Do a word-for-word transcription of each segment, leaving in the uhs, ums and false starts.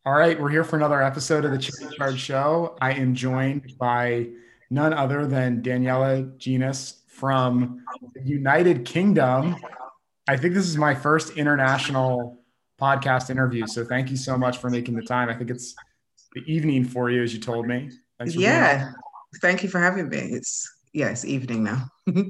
All right, we're here for another episode of the Charity Charge Show. I am joined by none other than Daniela Genus from the United Kingdom. I think this is my first international podcast interview, so thank you so much for making the time. I think it's the evening for you, as you told me. Thanks for being on. Yeah, thank you for having me. It's yeah, it's evening now.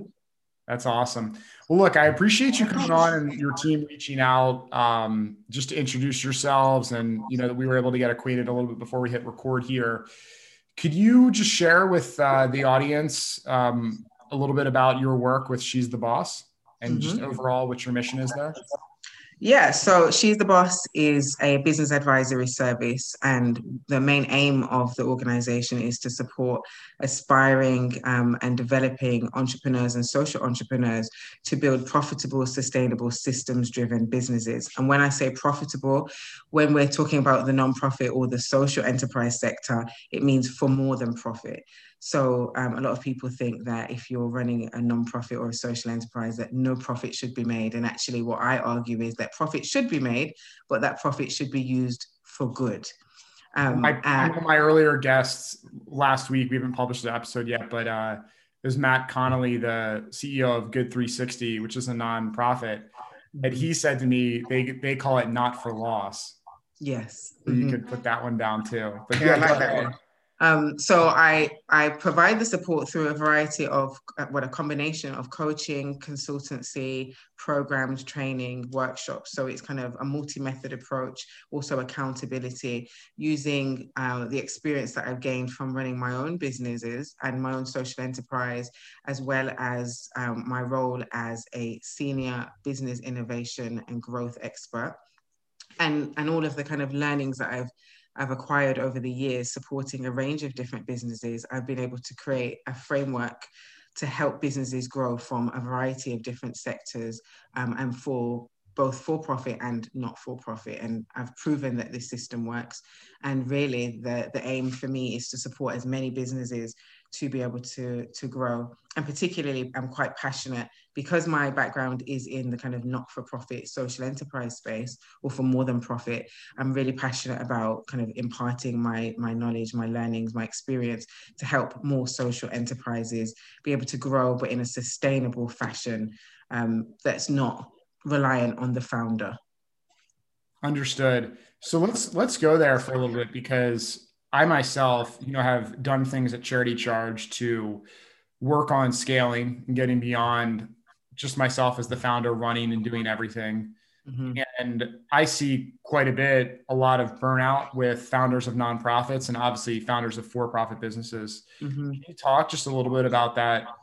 That's awesome. Well, look, I appreciate you coming on and your team reaching out um, just to introduce yourselves, and you know that we were able to get acquainted a little bit before we hit record here. Could you just share with uh, the audience um, a little bit about your work with She's the Boss and just Mhm. overall what your mission is there? Yeah, so She's the Boss is a business advisory service, and the main aim of the organization is to support aspiring um, and developing entrepreneurs and social entrepreneurs to build profitable, sustainable, systems-driven businesses. And when I say profitable, when we're talking about the nonprofit or the social enterprise sector, it means for more than profit. So um, a lot of people think that if you're running a nonprofit or a social enterprise, that no profit should be made. And actually, what I argue is that profit should be made, but that profit should be used for good. Um, My, uh, one of my earlier guests last week, we haven't published the episode yet, but uh, it was Matt Connolly, the C E O of Good three sixty, which is a nonprofit. And he said to me, they, they call it not for loss. yes. So you Mhm. could put that one down too. But Yeah, I yeah, go like ahead. that one. Um, so I I provide the support through a variety of uh, what a combination of coaching, consultancy, programs, training, workshops. So it's kind of a multi-method approach, also accountability, using uh, the experience that I've gained from running my own businesses and my own social enterprise, as well as um, my role as a senior business innovation and growth expert and and all of the kind of learnings that I've I've acquired over the years supporting a range of different businesses. I've been able to create a framework to help businesses grow from a variety of different sectors um, and for both for profit and not for profit. And I've proven that this system works. And really, the, the aim for me is to support as many businesses to be able to, to grow. And particularly, I'm quite passionate because my background is in the kind of not for profit social enterprise space or for more than profit. I'm really passionate about kind of imparting my, my knowledge, my learnings, my experience to help more social enterprises be able to grow, but in a sustainable fashion um, that's not reliant on the founder. Understood. So let's let's go there for a little bit because I myself, you know, have done things at Charity Charge to work on scaling and getting beyond just myself as the founder running and doing everything. Mm-hmm. And I see quite a bit, a lot of burnout with founders of nonprofits and obviously founders of for-profit businesses. Mm-hmm. Can you talk just a little bit about that?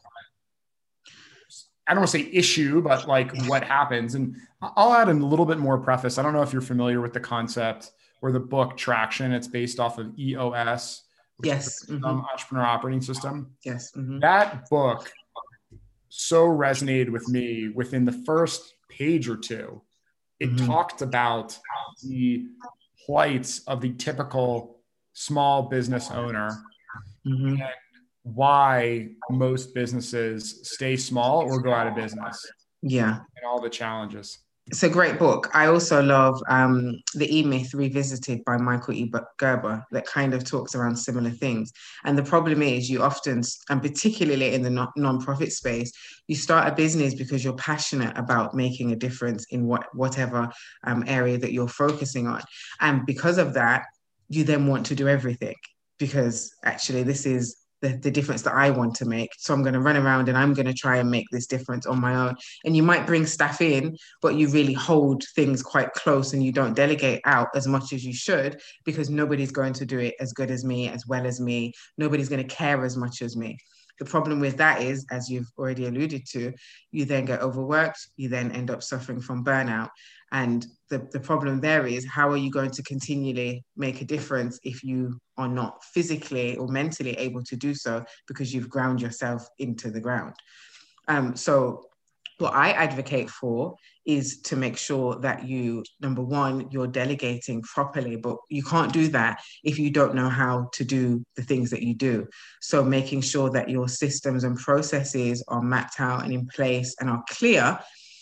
I don't want to say issue, but like what happens. And I'll add in a little bit more preface. I don't know if you're familiar with the concept or the book Traction. It's based off of E O S, which is the Yes. Mm-hmm. um, Entrepreneur Operating System. Yes. Mm-hmm. That book so resonated with me within the first page or two. It Mm-hmm. talked about the plights of the typical small business owner Mm-hmm. and why most businesses stay small or go out of business Yeah. and all the challenges. It's a great book. I also love um, The E-Myth Revisited by Michael E. Gerber that kind of talks around similar things. And the problem is you often, and particularly in the non- non-profit space, you start a business because you're passionate about making a difference in what whatever um, area that you're focusing on. And because of that, you then want to do everything because actually this is the, the difference that I want to make. So I'm going to run around and I'm going to try and make this difference on my own. And you might bring staff in, but you really hold things quite close and you don't delegate out as much as you should because nobody's going to do it as good as me, as well as me. Nobody's going to care as much as me. The problem with that is, as you've already alluded to, you then get overworked, you then end up suffering from burnout. And the, the problem there is, how are you going to continually make a difference if you are not physically or mentally able to do so because you've ground yourself into the ground? Um, so what I advocate for is to make sure that you, number one, you're delegating properly, but you can't do that if you don't know how to do the things that you do. So making sure that your systems and processes are mapped out and in place and are clear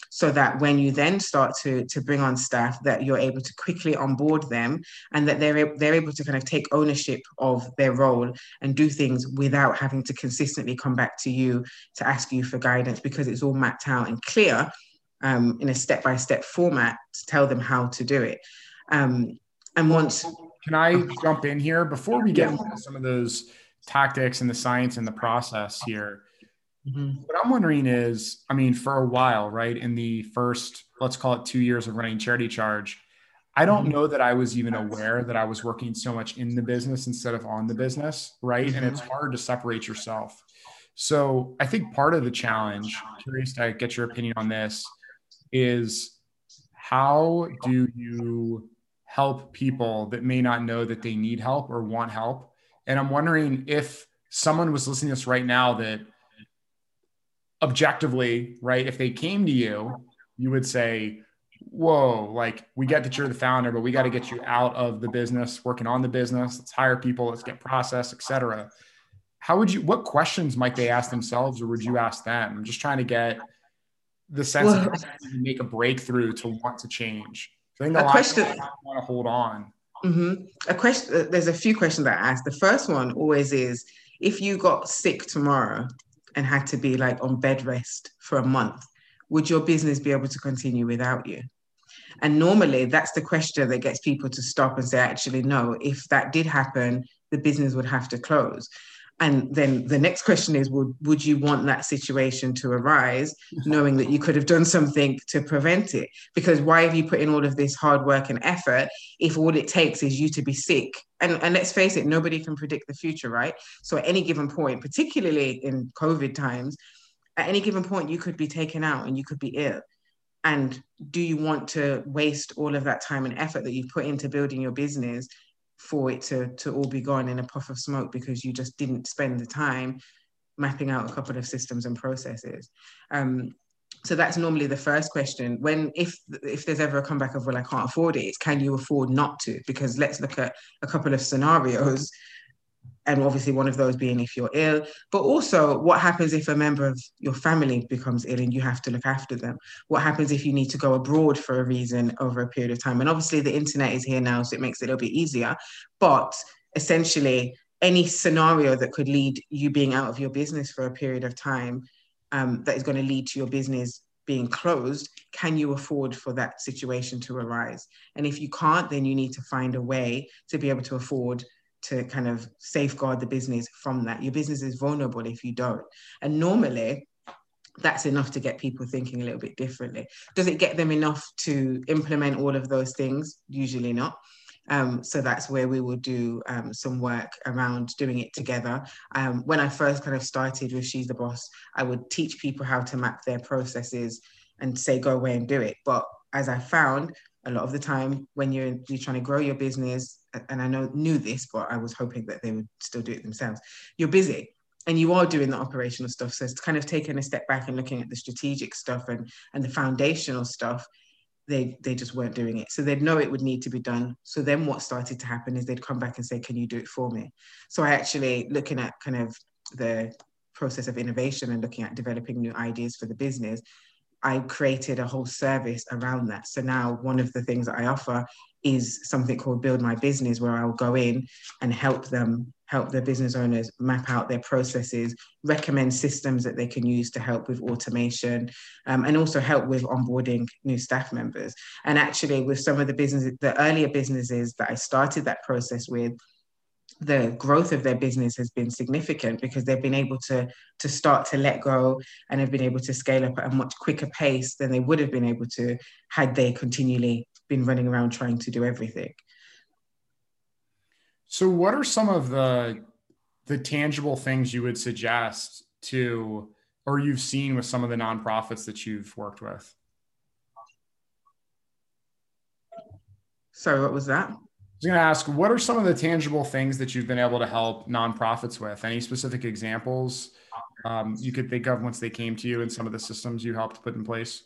so that when you then start to, to bring on staff, that you're able to quickly onboard them, and that they're, they're able to kind of take ownership of their role and do things without having to consistently come back to you to ask you for guidance, because it's all mapped out and clear um, in a step-by-step format to tell them how to do it. Um, and once... Can I jump in here before we get yeah. into some of those tactics and the science and the process here? Mm-hmm. What I'm wondering is, I mean, for a while, right, in the first, let's call it two years of running Charity Charge, I don't Mm-hmm. know that I was even aware that I was working so much in the business instead of on the business, right? Mm-hmm. And it's hard to separate yourself. So I think part of the challenge, curious to get your opinion on this, is how do you help people that may not know that they need help or want help? And I'm wondering if someone was listening to this right now that objectively, right, if they came to you, you would say, whoa, like, we get that you're the founder, but we got to get you out of the business, working on the business. Let's hire people, let's get process, et cetera. How would you, what questions might they ask themselves, or would you ask them? I'm just trying to get the sense well, of make a breakthrough to want to change. I think a, a lot question, of people want to hold on. Mm-hmm. A question, there's a few questions that I ask. The first one always is, if you got sick tomorrow and had to be like on bed rest for a month, would your business be able to continue without you? And normally that's the question that gets people to stop and say, actually, no, if that did happen, the business would have to close. And then the next question is, would, would you want that situation to arise, knowing that you could have done something to prevent it? Because why have you put in all of this hard work and effort if all it takes is you to be sick? And, and let's face it, nobody can predict the future, right? So at any given point, particularly in COVID times, at any given point, you could be taken out and you could be ill. And do you want to waste all of that time and effort that you've put into building your business for it to, to all be gone in a puff of smoke because you just didn't spend the time mapping out a couple of systems and processes? Um, so that's normally the first question. When, if if there's ever a comeback of, well, I can't afford it, it's can you afford not to? Because let's look at a couple of scenarios. And obviously one of those being if you're ill, but also what happens if a member of your family becomes ill and you have to look after them? What happens if you need to go abroad for a reason over a period of time? And obviously the internet is here now, so it makes it a little bit easier. But essentially any scenario that could lead you being out of your business for a period of time, um, that is going to lead to your business being closed, can you afford for that situation to arise? And if you can't, then you need to find a way to be able to afford to kind of safeguard the business from that. Your business is vulnerable if you don't. And normally that's enough to get people thinking a little bit differently. Does it get them enough to implement all of those things? Usually not. Um, so that's where we will do um, some work around doing it together. Um, when I first kind of started with She's the Boss, I would teach people how to map their processes and say, go away and do it. But as I found, a lot of the time when you're, you're trying to grow your business, and I know knew this, but I was hoping that they would still do it themselves, you're busy and you are doing the operational stuff. So it's kind of taking a step back and looking at the strategic stuff and, and the foundational stuff. They, they just weren't doing it. So they'd know it would need to be done. So then what started to happen is they'd come back and say, can you do it for me? So I actually, looking at kind of the process of innovation and looking at developing new ideas for the business, I created a whole service around that. So now one of the things that I offer is something called Build My Business, where I'll go in and help them, help their business owners map out their processes, recommend systems that they can use to help with automation, um, and also help with onboarding new staff members. And actually with some of the businesses, the earlier businesses that I started that process with, the growth of their business has been significant because they've been able to, to start to let go and have been able to scale up at a much quicker pace than they would have been able to had they continually been running around trying to do everything. So what are some of the, the tangible things you would suggest to, or you've seen with some of the nonprofits that you've worked with? So what was that? I was going to ask, what are some of the tangible things that you've been able to help nonprofits with? Any specific examples um, you could think of once they came to you and some of the systems you helped put in place?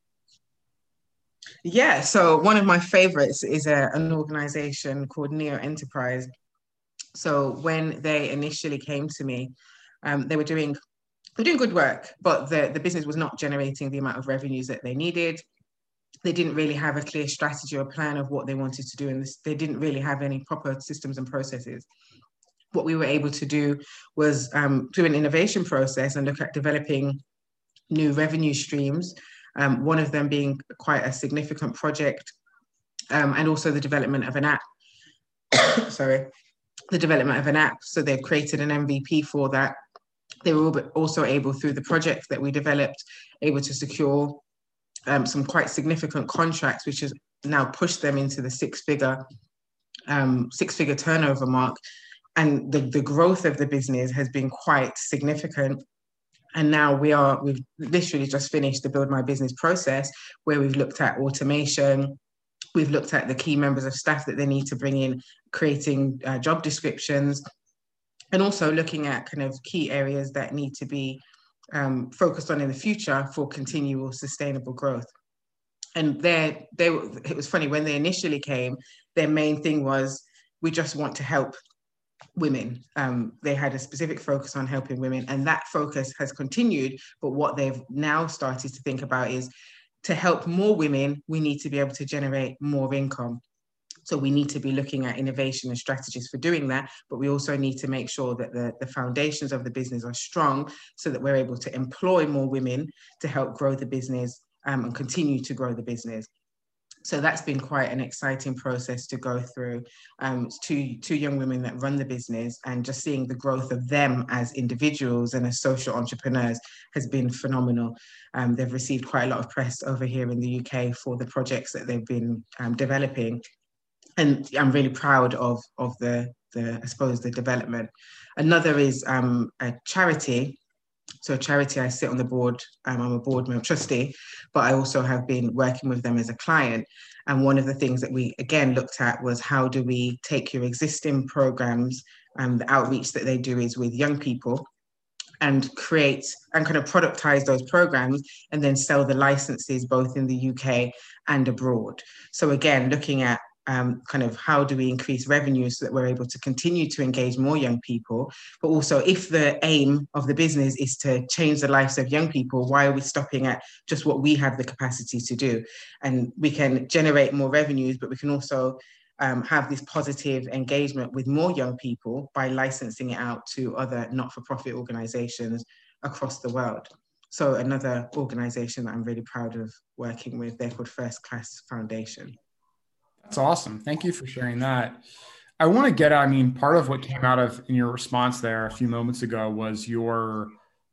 Yeah, so one of my favorites is a, an organization called Neo Enterprise. So when they initially came to me, um, they were doing were doing good work, but the, the business was not generating the amount of revenues that they needed. They didn't really have a clear strategy or plan of what they wanted to do, and this, they didn't really have any proper systems and processes. What we were able to do was um, do an innovation process and look at developing new revenue streams, um, one of them being quite a significant project, um, and also the development of an app. Sorry, the development of an app. So they've created an M V P for that. They were also able, through the projects that we developed, able to secure um, some quite significant contracts, which has now pushed them into the six-figure um, six-figure turnover mark. And the, the growth of the business has been quite significant. And now we are, we've literally just finished the Build My Business process, where we've looked at automation, we've looked at the key members of staff that they need to bring in, creating uh, job descriptions, and also looking at kind of key areas that need to be um, focused on in the future for continual sustainable growth. And they, they, it was funny, when they initially came, their main thing was, we just want to help women. Um, they had a specific focus on helping women, and that focus has continued. But what they've now started to think about is, to help more women, we need to be able to generate more income. So we need to be looking at innovation and strategies for doing that, but we also need to make sure that the, the foundations of the business are strong, so that we're able to employ more women to help grow the business um, and continue to grow the business. So that's been quite an exciting process to go through. Um, two, two young women that run the business, and just seeing the growth of them as individuals and as social entrepreneurs has been phenomenal. Um, they've received quite a lot of press over here in the U K for the projects that they've been um, developing. And I'm really proud of, of the, the, I suppose, the development. Another is um, a charity. So a charity, I sit on the board, um, I'm a board member trustee, but I also have been working with them as a client. And one of the things that we, again, looked at was, how do we take your existing programs, and the outreach that they do is with young people, and create and kind of productize those programs, and then sell the licenses both in the U K and abroad. So again, looking at Um, kind of how do we increase revenue so that we're able to continue to engage more young people, but also, if the aim of the business is to change the lives of young people, why are we stopping at just what we have the capacity to do? And we can generate more revenues, but we can also um, have this positive engagement with more young people by licensing it out to other not-for-profit organizations across the world. So another organization that I'm really proud of working with, they're called First Class Foundation. That's awesome. Thank you for sharing that. I want to get, I mean, part of what came out of in your response there a few moments ago was your,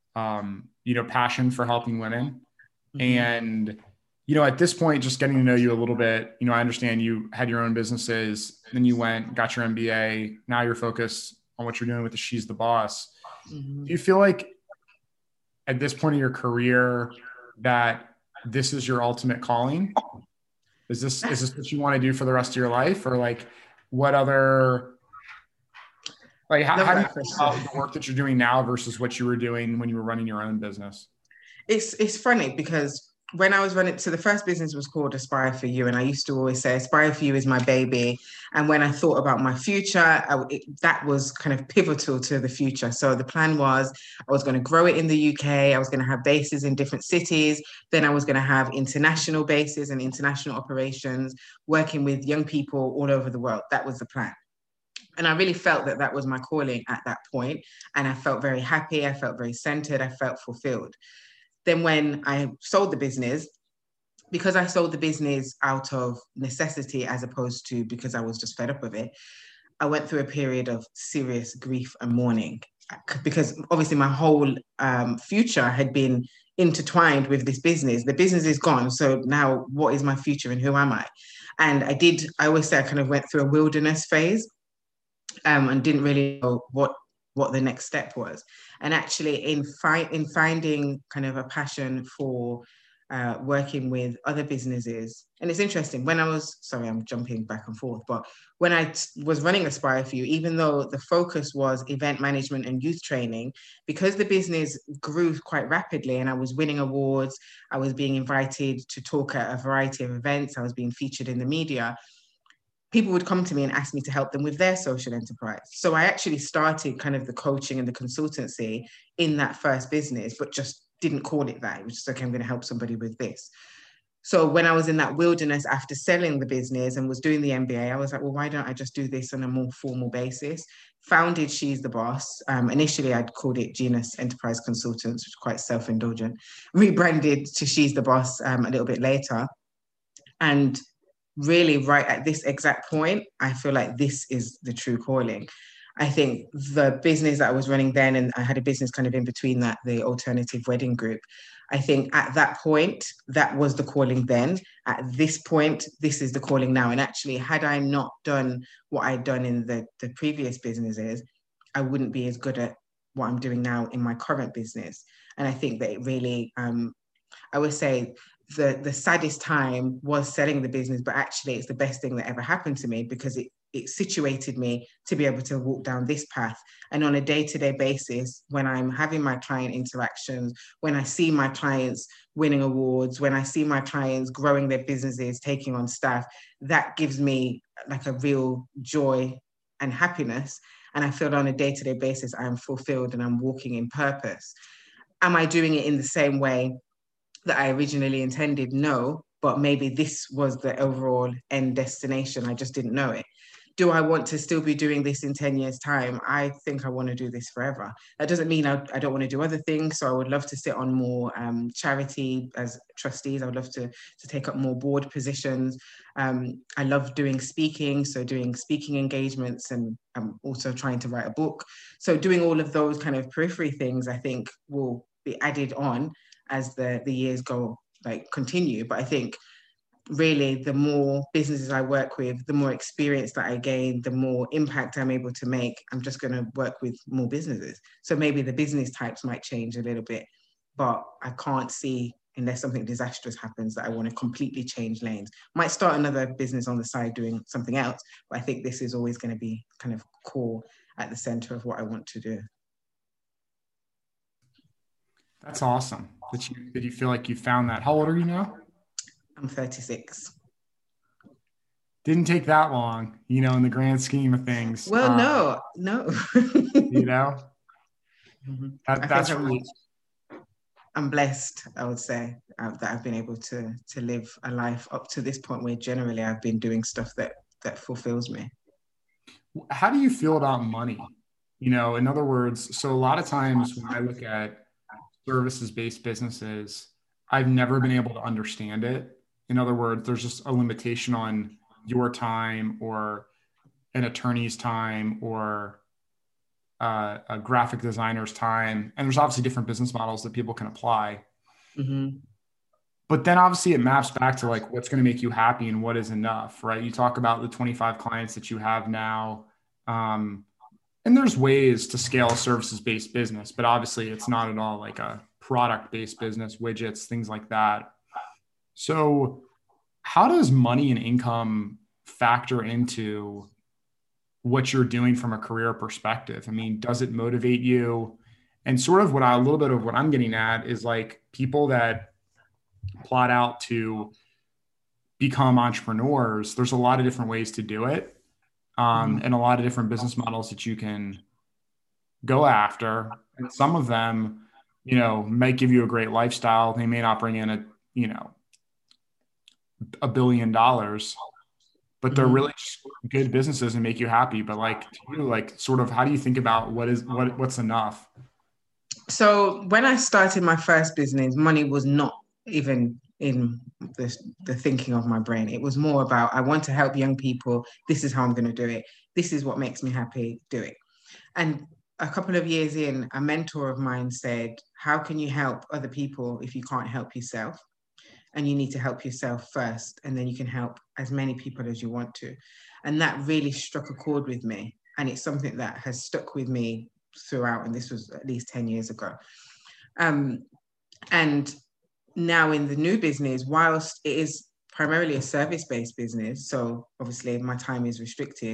um, you know, passion for helping women. Mm-hmm. And, you know, at this point, just getting to know you a little bit, you know, I understand you had your own businesses, then you went, got your M B A. Now you're focused on what you're doing with the She's the Boss. Mm-hmm. Do you feel like at this point of your career that this is your ultimate calling? Is this, is this what you want to do for the rest of your life? Or like, what other, like, how, how do you feel about the work that you're doing now versus what you were doing when you were running your own business? It's, it's funny, because when I was running, so the first business was called Aspire For You. And I used to always say, Aspire For You is my baby. And when I thought about my future, I, it, that was kind of pivotal to the future. So the plan was, I was going to grow it in the U K. I was going to have bases in different cities. Then I was going to have international bases and international operations, working with young people all over the world. That was the plan. And I really felt that that was my calling at that point. And I felt very happy. I felt very centered. I felt fulfilled. Then when I sold the business, because I sold the business out of necessity as opposed to because I was just fed up with it, I went through a period of serious grief and mourning, because obviously my whole um, future had been intertwined with this business. The business is gone. So now what is my future and who am I? And I did, I always say I kind of went through a wilderness phase um, and didn't really know what what the next step was. And actually in, fi- in finding kind of a passion for uh, working with other businesses. And it's interesting, when I was, sorry, I'm jumping back and forth, but when I t- was running Aspire For You, even though the focus was event management and youth training, because the business grew quite rapidly and I was winning awards, I was being invited to talk at a variety of events, I was being featured in the media, people would come to me and ask me to help them with their social enterprise. So I actually started kind of the coaching and the consultancy in that first business, but just didn't call it that. It was just, okay, I'm going to help somebody with this. So when I was in that wilderness after selling the business and was doing the M B A, I was like, well, why don't I just do this on a more formal basis? Founded She's the Boss. Um, initially, I'd called it Genus Enterprise Consultants, which is quite self-indulgent. Rebranded to She's the Boss um, a little bit later. And really, right at this exact point, I feel like this is the true calling. I think the business that I was running then, and I had a business kind of in between that, the Alternative Wedding Group. I think at that point, that was the calling then. At this point, this is the calling now. And actually, had I not done what I'd done in the, the previous businesses, I wouldn't be as good at what I'm doing now in my current business. And I think that it really, um, I would say, the the saddest time was selling the business, but actually it's the best thing that ever happened to me, because it it situated me to be able to walk down this path. And on a day-to-day basis, when I'm having my client interactions, when I see my clients winning awards, when I see my clients growing their businesses, taking on staff, that gives me like a real joy and happiness. And I feel on a day-to-day basis, I'm fulfilled and I'm walking in purpose. Am I doing it in the same way that I originally intended? No, but maybe this was the overall end destination. I just didn't know it. Do I want to still be doing this in ten years' time? I think I want to do this forever. That doesn't mean I, I don't want to do other things. So I would love to sit on more um, charity as trustees. I would love to, to take up more board positions. Um, I love doing speaking, so doing speaking engagements, and I'm also trying to write a book. So doing all of those kind of periphery things, I think will be added on as the, the years go, like continue. But I think really the more businesses I work with, the more experience that I gain, the more impact I'm able to make. I'm just going to work with more businesses. So maybe the business types might change a little bit, but I can't see, unless something disastrous happens, that I want to completely change lanes. Might start another business on the side doing something else, but I think this is always going to be kind of core at the center of what I want to do. That's awesome. That you, that you feel like you found that. How old are you now? I'm thirty-six. Didn't take that long, you know, in the grand scheme of things. Well, um, no, no. you know, mm-hmm. that, that's I'm, really. I'm blessed, I would say, uh, that I've been able to to live a life up to this point where generally I've been doing stuff that that fulfills me. How do you feel about money? You know, in other words, so a lot of times when I look at services-based businesses, I've never been able to understand it. In other words, there's just a limitation on your time or an attorney's time or uh, a graphic designer's time. And there's obviously different business models that people can apply. Mm-hmm. But then obviously it maps back to like what's going to make you happy and what is enough, right? You talk about the twenty-five clients that you have now. Um, and there's ways to scale a services-based business, but obviously it's not at all like a product-based business, widgets, things like that. So how does money and income factor into what you're doing from a career perspective? I mean, does it motivate you? And sort of what I, a little bit of what I'm getting at is like people that plot out to become entrepreneurs, there's a lot of different ways to do it. Um, and a lot of different business models that you can go after. And some of them, you know, might give you a great lifestyle. They may not bring in a, you know, a billion dollars, but they're really just good businesses and make you happy. But like, to you, like sort of, how do you think about what is, what, what's enough? So when I started my first business, money was not even in the, the thinking of my brain. It was more about, I want to help young people. This is how I'm going to do it. This is what makes me happy. Do it. And a couple of years in, a mentor of mine said, how can you help other people if you can't help yourself? And you need to help yourself first, and then you can help as many people as you want to. And that really struck a chord with me. And it's something that has stuck with me throughout. And this was at least ten years ago. Um, and now in the new business, whilst it is primarily a service-based business, so obviously my time is restricted,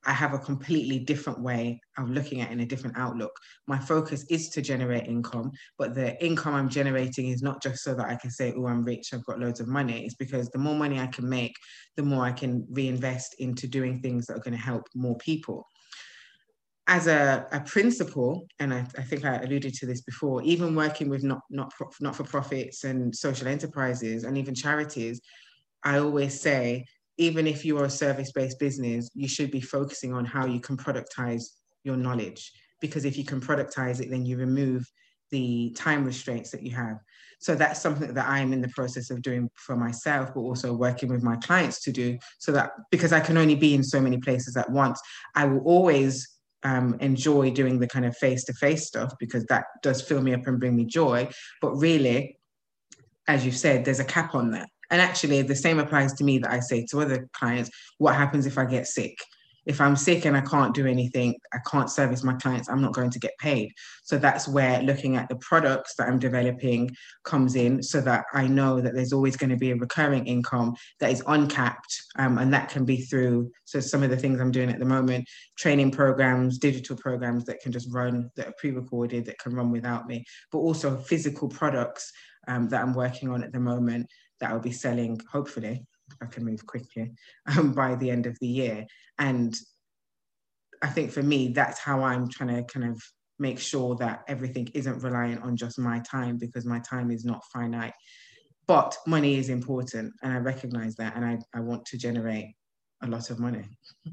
I have a completely different way of looking at it, in a different outlook. My focus is to generate income, but the income I'm generating is not just so that I can say, oh, I'm rich, I've got loads of money. It's because the more money I can make, the more I can reinvest into doing things that are going to help more people. As a, a principle, and I, I think I alluded to this before, even working with not, not, not for profits and social enterprises and even charities, I always say, even if you are a service-based business, you should be focusing on how you can productize your knowledge. Because if you can productize it, then you remove the time restraints that you have. So that's something that I'm in the process of doing for myself, but also working with my clients to do, so that, because I can only be in so many places at once, I will always um, enjoy doing the kind of face-to-face stuff, because that does fill me up and bring me joy. But really, as you've said, there's a cap on that. And actually, the same applies to me that I say to other clients: what happens if I get sick? If I'm sick and I can't do anything, I can't service my clients, I'm not going to get paid. So that's where looking at the products that I'm developing comes in, so that I know that there's always going to be a recurring income that is uncapped. Um, and that can be through, so some of the things I'm doing at the moment, training programs, digital programs that can just run, that are pre-recorded, that can run without me, but also physical products um, that I'm working on at the moment that I'll be selling, hopefully, if I can move quickly, um, by the end of the year. And I think for me, that's how I'm trying to kind of make sure that everything isn't reliant on just my time, because my time is not finite. But money is important, and I recognize that, and I, I want to generate a lot of money.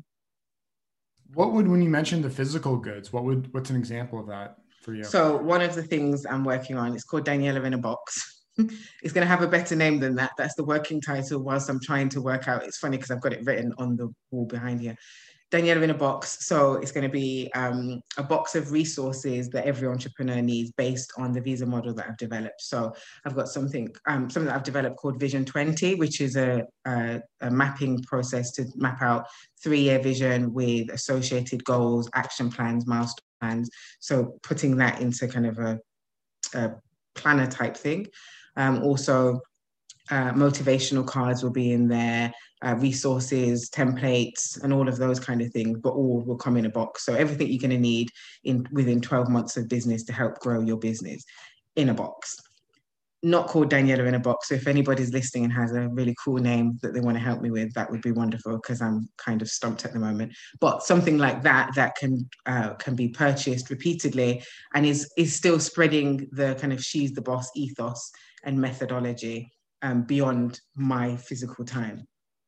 What would, when you mentioned the physical goods, what would, what's an example of that for you? So one of the things I'm working on, it's called Daniela in a Box. It's going to have a better name than that. That's the working title, whilst I'm trying to work out. It's funny because I've got it written on the wall behind here. Daniela in a Box. So it's going to be um, a box of resources that every entrepreneur needs based on the Visa model that I've developed. So I've got something, um, something that I've developed called Vision twenty, which is a, a, a mapping process to map out three-year vision with associated goals, action plans, milestone plans. So putting that into kind of a, a planner type thing. Um, also, uh, motivational cards will be in there, uh, resources, templates, and all of those kind of things, but all will come in a box. So everything you're going to need in within twelve months of business to help grow your business in a box. Not called Daniela in a Box. So if anybody's listening and has a really cool name that they want to help me with, that would be wonderful, because I'm kind of stumped at the moment. But something like that that can uh, can be purchased repeatedly and is is still spreading the kind of she's the boss ethos and methodology um, beyond my physical time.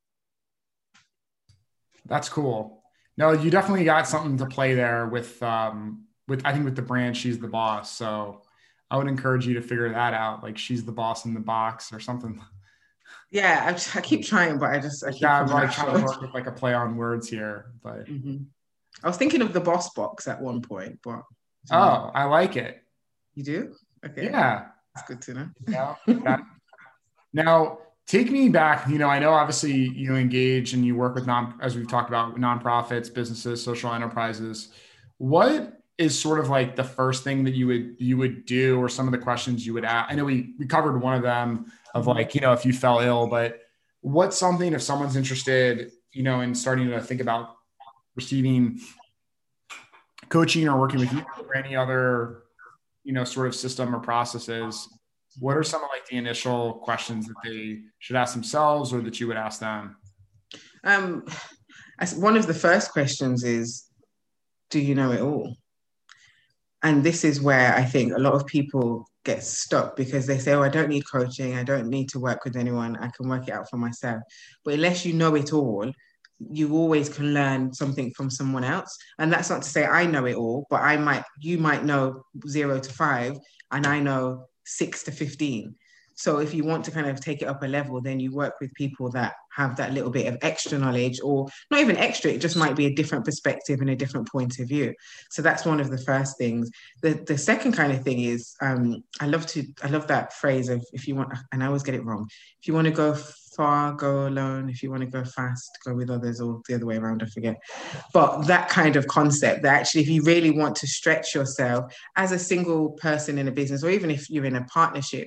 That's cool. No, you definitely got something to play there with, um, with, I think with the brand, She's the Boss. So I would encourage you to figure that out. Like, she's the boss in the box or something. Yeah, I, I keep trying, but I just, I keep yeah, I'm like trying to work with like a play on words here, but. Mm-hmm. I was thinking of the boss box at one point, but. Oh, I like it. You do? Okay. Yeah. That's good to know. Yeah. That, now, take me back. You know, I know obviously you engage and you work with non, as we've talked about, nonprofits, businesses, social enterprises. What is sort of like the first thing that you would you would do, or some of the questions you would ask? I know we we covered one of them of like, you know, if you fell ill, but what's something, if someone's interested, you know, in starting to think about receiving coaching or working with you or any other, you know, sort of system or processes, what are some of like the initial questions that they should ask themselves or that you would ask them? Um, as one of the first questions is, do you know it all? And this is where I think a lot of people get stuck, because they say, oh, I don't need coaching. I don't need to work with anyone. I can work it out for myself. But unless you know it all, you always can learn something from someone else. And that's not to say I know it all, but I might, you might know zero to five, and I know six to fifteen. So if you want to kind of take it up a level, then you work with people that have that little bit of extra knowledge, or not even extra, it just might be a different perspective and a different point of view. So that's one of the first things. The the second kind of thing is, um, I love to, I love that phrase of, if you want, and I always get it wrong, if you want to go far, go alone. If you want to go fast, go with others, or the other way around, I forget. But that kind of concept, that actually, if you really want to stretch yourself as a single person in a business, or even if you're in a partnership,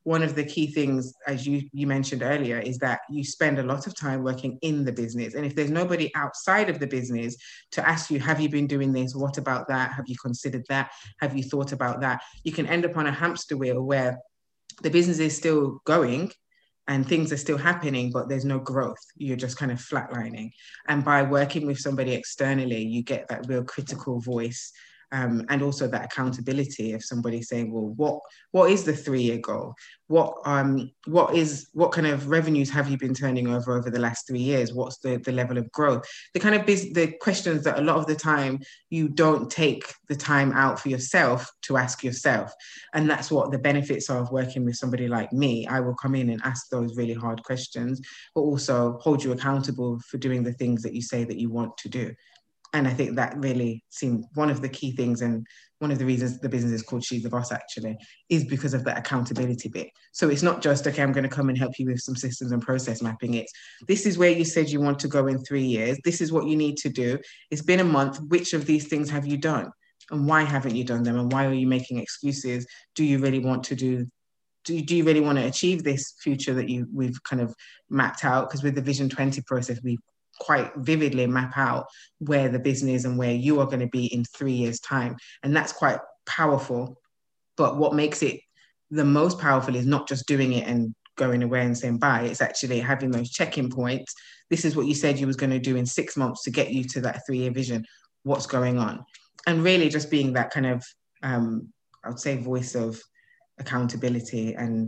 one of the key things, as you, you mentioned earlier, is that you spend a lot of time working in the business. And if there's nobody outside of the business to ask you, have you been doing this? What about that? Have you considered that? Have you thought about that? You can end up on a hamster wheel where the business is still going and things are still happening, but there's no growth. You're just kind of flatlining. And by working with somebody externally, you get that real critical voice, um, and also that accountability of somebody saying, well, what what is the three-year goal? What um what is what kind of revenues have you been turning over over the last three years? What's the, the level of growth? The kind of biz- the questions that a lot of the time you don't take the time out for yourself to ask yourself. And that's what the benefits are of working with somebody like me. I will come in and ask those really hard questions, but also hold you accountable for doing the things that you say that you want to do. And I think that really seemed one of the key things, and one of the reasons the business is called She's the Boss actually, is because of that accountability bit. So it's not just, okay, I'm going to come and help you with some systems and process mapping. It's, this is where you said you want to go in three years. This is what you need to do. It's been a month. Which of these things have you done? And why haven't you done them? And why are you making excuses? Do you really want to do Do, do you really want to achieve this future that you we've kind of mapped out? Because with the Vision twenty process, we quite vividly map out where the business and where you are going to be in three years' time. And that's quite powerful. But what makes it the most powerful is not just doing it and going away and saying bye. It's actually having those check-in points. This is what you said you was going to do in six months to get you to that three-year vision. What's going on? And really just being that kind of, um, I would say, voice of accountability and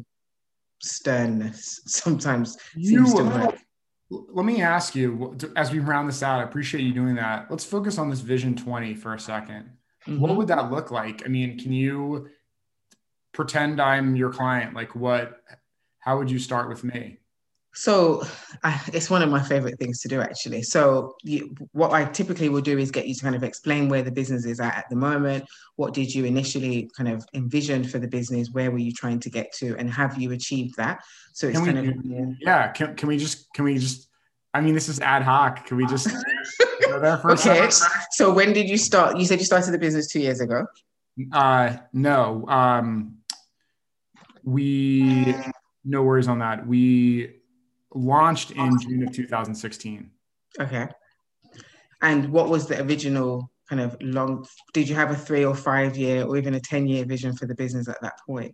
sternness sometimes You, seems to work. Let me ask you, as we round this out, I appreciate you doing that. Let's focus on this Vision twenty for a second. Mm-hmm. What would that look like? I mean, can you pretend I'm your client? Like what, how would you start with me? So I, it's one of my favorite things to do, actually. So you, what I typically will do is get you to kind of explain where the business is at at the moment. What did you initially kind of envision for the business? Where were you trying to get to? And have you achieved that? So it's can kind we, of... Yeah. yeah. Can, can we just, can we just, I mean, this is ad hoc. Can we just go there for okay. a second? So when did you start? You said you started the business two years ago. Uh, no, um, we, no worries on that. We launched in June of two thousand sixteen. Okay. And what was the original kind of long, did you have a three or five year or even a ten year vision for the business at that point?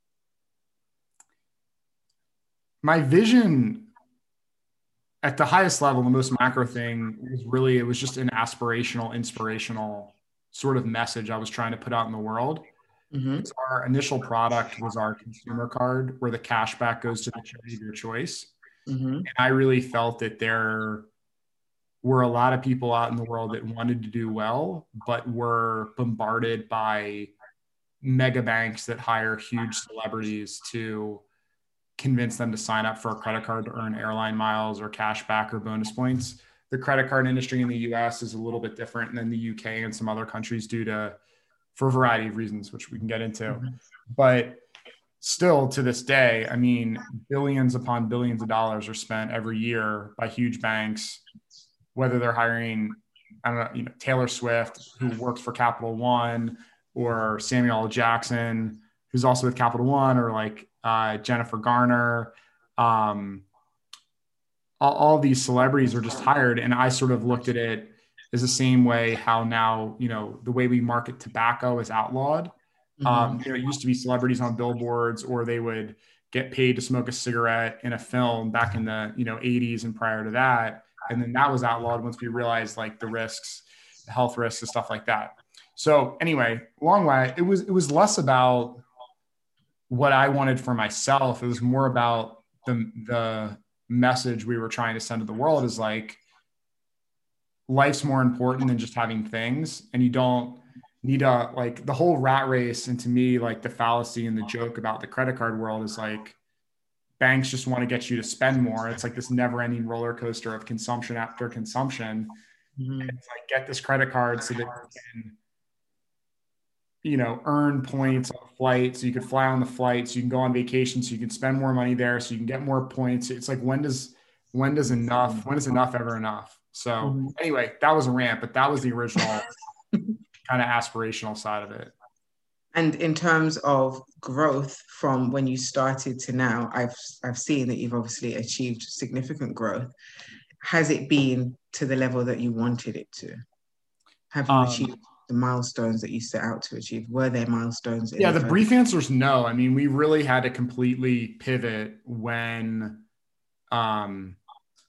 My vision at the highest level, the most macro thing was really, it was just an aspirational, inspirational sort of message I was trying to put out in the world. Mm-hmm. So our initial product was our consumer card, where the cash back goes to the charity of your choice. Mm-hmm. And I really felt that there were a lot of people out in the world that wanted to do well, but were bombarded by mega banks that hire huge celebrities to convince them to sign up for a credit card to earn airline miles or cash back or bonus points. The credit card industry in the U S is a little bit different than the U K and some other countries due to, for a variety of reasons, which we can get into. Mm-hmm. But still to this day, I mean, billions upon billions of dollars are spent every year by huge banks, whether they're hiring, I don't know, you know, Taylor Swift, who works for Capital One, or Samuel L. Jackson, who's also with Capital One, or like uh, Jennifer Garner. Um, all, all these celebrities are just hired. And I sort of looked at it as the same way how now, you know, the way we market tobacco is outlawed. Mm-hmm. Um, you know, it used to be celebrities on billboards, or they would get paid to smoke a cigarette in a film back in the, you know, eighties and prior to that. And then that was outlawed once we realized like the risks, the health risks and stuff like that. So anyway, long way, it was, it was less about what I wanted for myself. It was more about the, the message we were trying to send to the world is like, life's more important than just having things. And you don't need a, like the whole rat race. And to me, like the fallacy and the joke about the credit card world is like, banks just want to get you to spend more. It's like this never ending roller coaster of consumption after consumption. Mm-hmm. And it's like, get this credit card so that you can, you know, earn points on a flight. So you could fly on the flight, so you can go on vacation, so you can spend more money there, so you can get more points. It's like, when does, when does enough, when is enough ever enough? So mm-hmm. anyway, that was a rant, but that was the original kind of aspirational side of it. And in terms of growth from when you started to now, I've I've seen that you've obviously achieved significant growth. Has it been to the level that you wanted it to? Have you Um, achieved the milestones that you set out to achieve? Were there milestones in yeah, the the first? brief answer is no. I mean, we really had to completely pivot when um,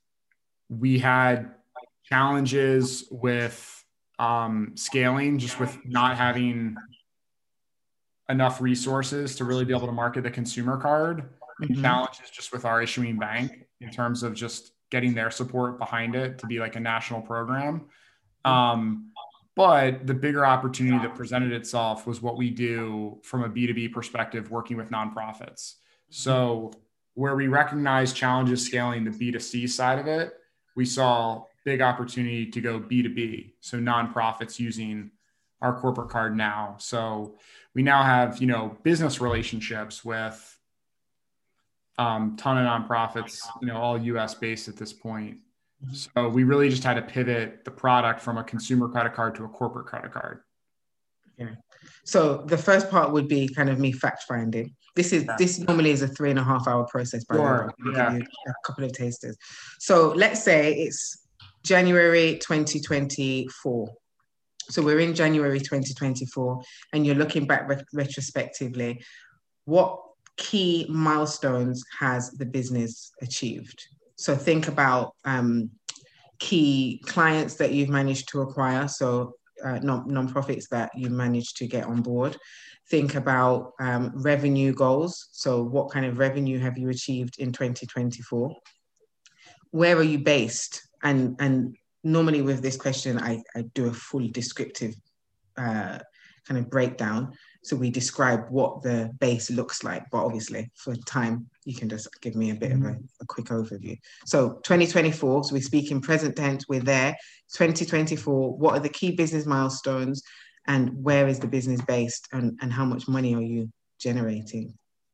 we had challenges with um, scaling, just with not having enough resources to really be able to market the consumer card, and Mm-hmm. challenges just with our issuing bank in terms of just getting their support behind it to be like a national program. Um, but the bigger opportunity that presented itself was what we do from a B two B perspective, working with nonprofits. So where we recognize challenges scaling the B two C side of it, we saw big opportunity to go B two B. So nonprofits using our corporate card now. So we now have, you know, business relationships with um, ton of nonprofits, you know, all U S based at this point. So we really just had to pivot the product from a consumer credit card to a corporate credit card. Yeah. So the first part would be kind of me fact finding. This is Yeah. this normally is a three and a half hour process, by the way, but Sure. I'm going to Yeah. give you a couple of tasters. So let's say it's January twenty twenty-four. So we're in January twenty twenty-four, and you're looking back re- retrospectively. What key milestones has the business achieved? So think about um, key clients that you've managed to acquire. So uh, non nonprofits that you managed to get on board. Think about um, revenue goals. So what kind of revenue have you achieved in twenty twenty-four? Where are you based? And and normally with this question, I, I do a full descriptive uh, kind of breakdown. So we describe what the base looks like, but obviously for time, you can just give me a bit of a, a quick overview. So twenty twenty-four, so we speak in present tense, we're there. twenty twenty-four, what are the key business milestones and where is the business based and, and how much money are you generating?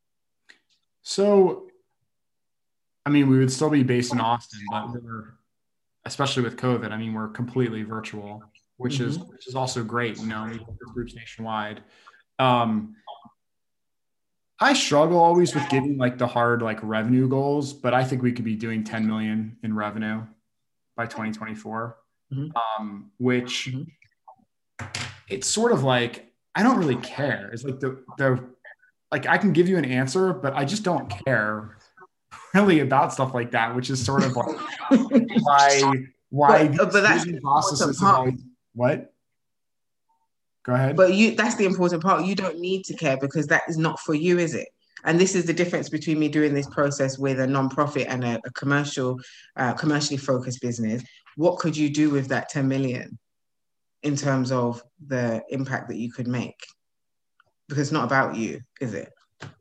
So, I mean, we would still be based in Austin, but we're, especially with COVID, I mean, we're completely virtual, which is, Mm-hmm. which is also great. You know, we work with groups nationwide. Um, I struggle always with giving like the hard like revenue goals, but I think we could be doing ten million in revenue by twenty twenty-four, Mm-hmm. um, which Mm-hmm. it's sort of like I don't really care. It's like the the like I can give you an answer, but I just don't care really about stuff like that, which is sort of like why why but, these but that's the decision important processes have part. always what? Go ahead. But you that's the important part. You don't need to care because that is not for you, is it? And this is the difference between me doing this process with a non-profit and a, a commercial, uh, commercially focused business. What could you do with that ten million in terms of the impact that you could make? Because it's not about you, is it?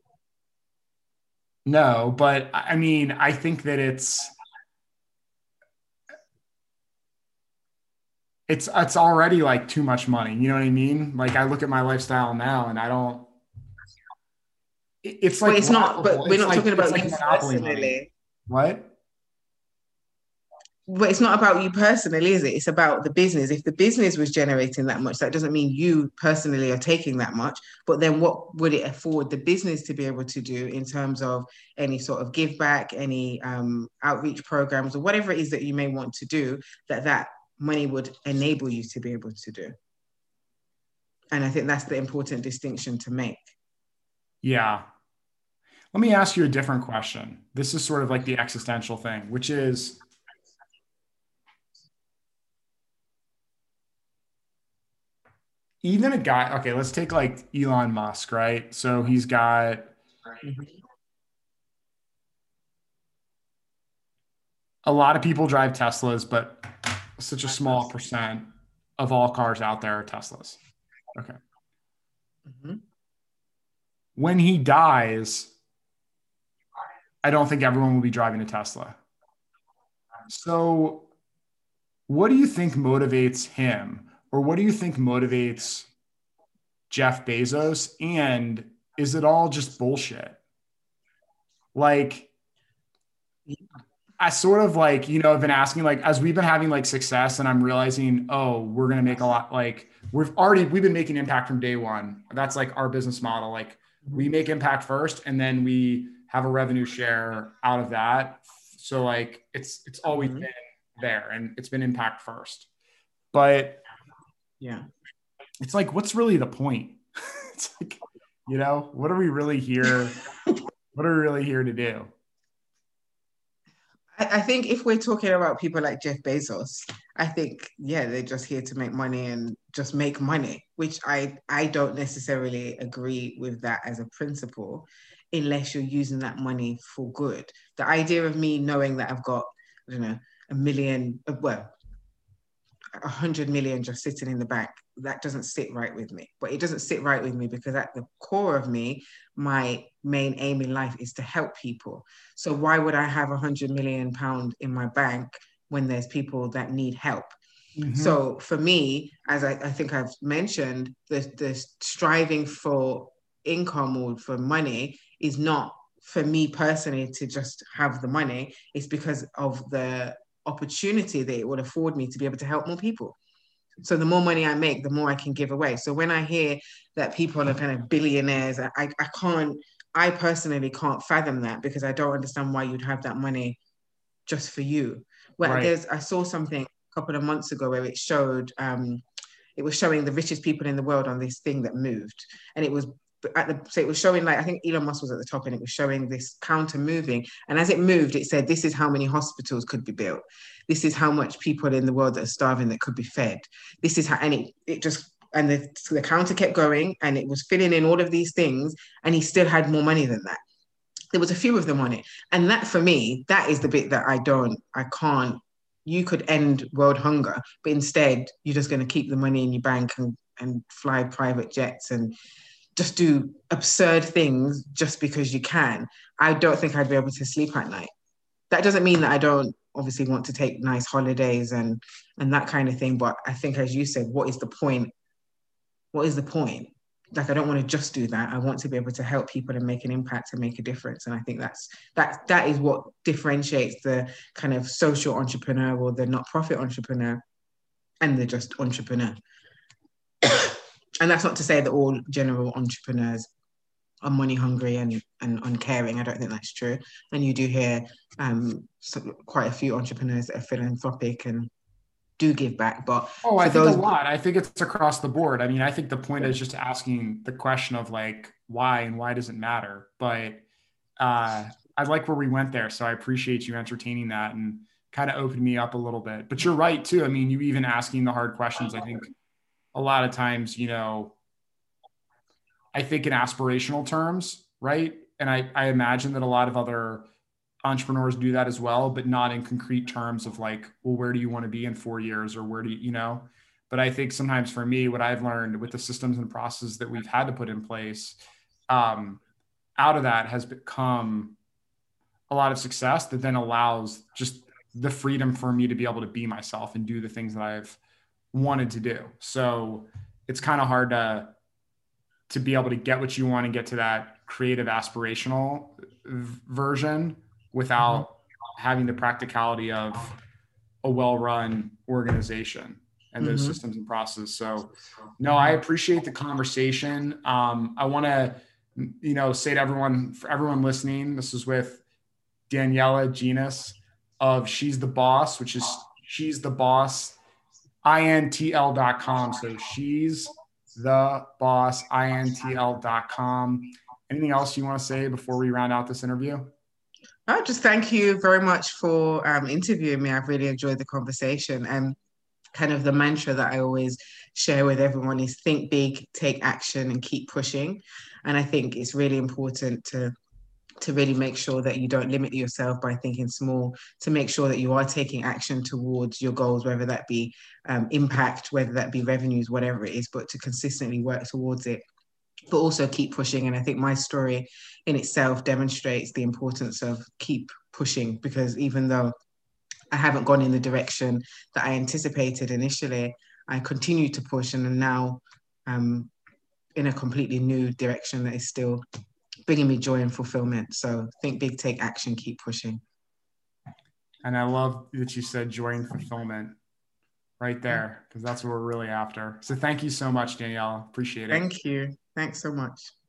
No, but I mean, I think that it's it's it's already like too much money. You know what I mean? Like I look at my lifestyle now and I don't it- it's But like it's not, but laughable. we're It's not like talking it's about like you monopoly money. personally. What? But it's not about you personally, is it? It's about the business. If the business was generating that much, that doesn't mean you personally are taking that much. But then what would it afford the business to be able to do in terms of any sort of give back, any um, outreach programs, or whatever it is that you may want to do that that money would enable you to be able to do? And I think that's the important distinction to make. Yeah. Let me ask you a different question. This is sort of like the existential thing, which is even a guy, okay, let's take like Elon Musk, right? So he's got Mhm. a lot of people drive Teslas, but such a small percent of all cars out there are Teslas. Okay. Mhm. When he dies, I don't think everyone will be driving a Tesla. So, what do you think motivates him? Or what do you think motivates Jeff Bezos? And is it all just bullshit? Like, I sort of like, you know, I've been asking like, as we've been having like success and I'm realizing, oh, we're going to make a lot, like we've already, we've been making impact from day one. That's like our business model. Like we make impact first and then we have a revenue share out of that. So like, it's, it's always Mhm. been there and it's been impact first, but Yeah. it's like, what's really the point? It's like, you know, what are we really here? What are we really here to do? I, I think if we're talking about people like Jeff Bezos, I think, yeah, they're just here to make money and just make money, which I, I don't necessarily agree with that as a principle, unless you're using that money for good. The idea of me knowing that I've got, I don't know, a million, uh, well, a hundred million just sitting in the bank, that doesn't sit right with me. But it doesn't sit right with me because at the core of me, my main aim in life is to help people. So why would I have a hundred million pound in my bank when there's people that need help? Mm-hmm. So for me, as I, I think I've mentioned, the, the striving for income or for money is not for me personally to just have the money. It's because of the opportunity that it would afford me to be able to help more people. So the more money I make, the more I can give away. So when I hear that people are kind of billionaires, I, I can't, I personally can't fathom that because I don't understand why you'd have that money just for you. Well, Right. there's, I saw something a couple of months ago where it showed, um, it was showing the richest people in the world on this thing that moved. And it was at the, so it was showing like, I think Elon Musk was at the top and it was showing this counter moving. And as it moved, it said, this is how many hospitals could be built. This is how much people in the world that are starving that could be fed. This is how, and it, it just, and the, so the counter kept going and it was filling in all of these things. And he still had more money than that. There was a few of them on it. And that for me, that is the bit that I don't, I can't, you could end world hunger, but instead you're just going to keep the money in your bank and, and fly private jets and just do absurd things just because you can. I don't think I'd be able to sleep at night. That doesn't mean that I don't obviously want to take nice holidays and and that kind of thing. But I think, as you said, what is the point? What is the point? Like, I don't want to just do that. I want to be able to help people and make an impact and make a difference. And I think that's that that is what differentiates the kind of social entrepreneur or the not-profit entrepreneur and the just entrepreneur. And that's not to say that all general entrepreneurs are money hungry and, and uncaring. I don't think that's true. And you do hear um, some, quite a few entrepreneurs that are philanthropic and do give back. But Oh, I for think a those, lot. I think it's across the board. I mean, I think the point is just asking the question of like why and why does it matter? But uh, I like where we went there, so I appreciate you entertaining that and kind of opened me up a little bit. But you're right too. I mean, you even asking the hard questions. I think a lot of times, you know, I think in aspirational terms, right? And I, I imagine that a lot of other entrepreneurs do that as well, but not in concrete terms of like, well, where do you want to be in four years or where do you, you know? But I think sometimes for me, what I've learned with the systems and processes that we've had to put in place, um, out of that has become a lot of success that then allows just the freedom for me to be able to be myself and do the things that I've wanted to do. So it's kind of hard to to be able to get what you want and get to that creative aspirational v- version Mhm. without having the practicality of a well-run organization and those Mhm. systems and processes. So no, I Mhm. appreciate the conversation. Um, I want to, you know, say to everyone, for everyone listening, this is with Daniela Genus of She's the Boss, which is She's the Boss, intl dot com. So she's the boss, intl dot com. Anything else you want to say before we round out this interview? I just thank you very much for um, interviewing me. I've really enjoyed the conversation. And kind of the mantra that I always share with everyone is think big, take action, and keep pushing. And I think it's really important to to really make sure that you don't limit yourself by thinking small, to make sure that you are taking action towards your goals, whether that be um, impact, whether that be revenues, whatever it is, but to consistently work towards it, but also keep pushing. And I think my story in itself demonstrates the importance of keep pushing, because even though I haven't gone in the direction that I anticipated initially, I continue to push and am now um, in a completely new direction that is still bringing me joy and fulfillment. So think big, take action, keep pushing. And I love that you said joy and fulfillment right there, because that's what we're really after. So thank you so much, Daniela. Appreciate it. Thank you. Thanks so much.